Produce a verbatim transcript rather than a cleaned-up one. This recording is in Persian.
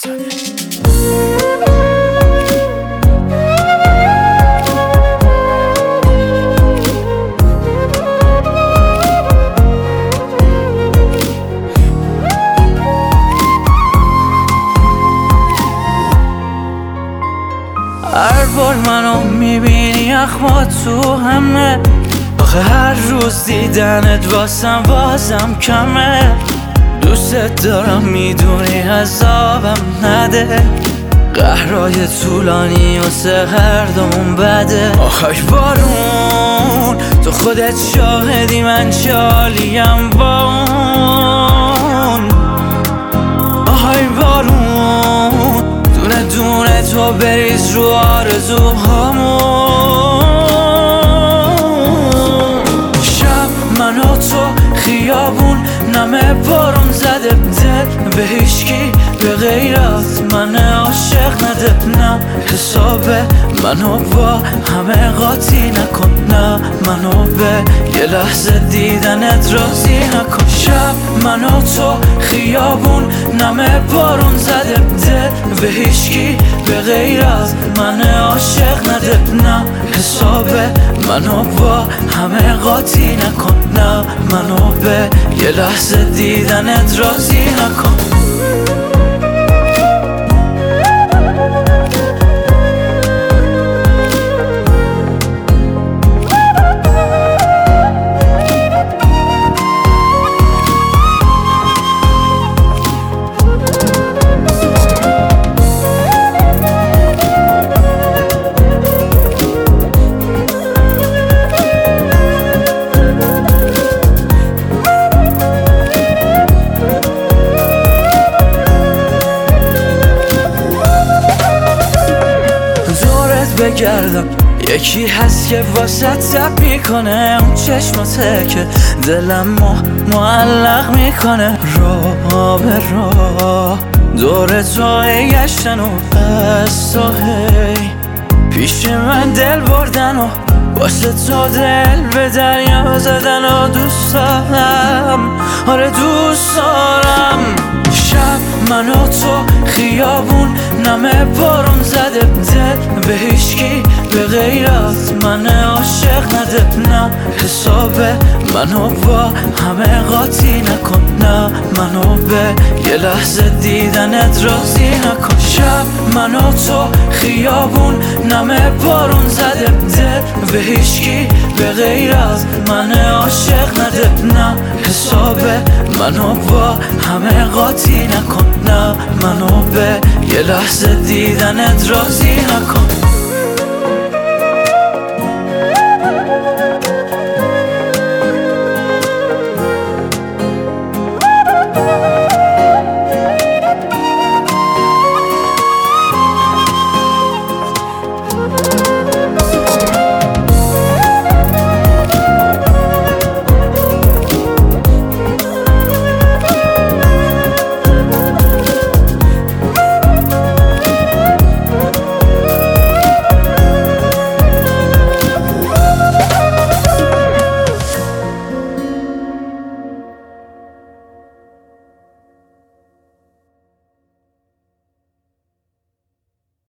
هر بار منو میبینی اخما تو همه، آخه هر روز دیدنت واسم بازم کمه. دوست دارم میدونی عذابم نده، قهرای طولانی واسه هر دومون بده. آخای بارون تو خودت شاهدی من چالیم با اون. آخای بارون دونه دونه تو بریز رو آرزوهامون. شب من و تو خیابون نمه بارون زده، دل به هیچکی به غیر از من عاشق نده. نه حسابه منو با همه قاطی نکن، نه منو به یه لحظه دیدنت راضی نکن. شب من و تو خیابون نمه بارون زده، دل به هیچکی به غیر از من عاشق نده. نه حسابه منو با همه قاطی نکن، نه منو به یه لحظه دیدنت راضی نکن. بگردم یکی هست که واسه تب میکنه، اون چشماته که دلم ما معلق میکنه. راه به راه دور تو گشتن و از تو هی پیش من دل بردن و واسه تو دل به دریا زدن و دوست دارم، آره دوست دارم. شب من و تو خیابون نمه بارون زده، دل به هیچکی به غیر از من عاشق نده. نه حسابه منو با همه قاطی نکن، نه منو به یه لحظه دیدنت راضی نکن. شب من و تو خیابون نمه بارون زده، دل به هیچکی به غیر از من عاشق نده. نه حسابه منو با همه قاطی نکن، نه منو به یه لحظه دیدنت راضی نکن.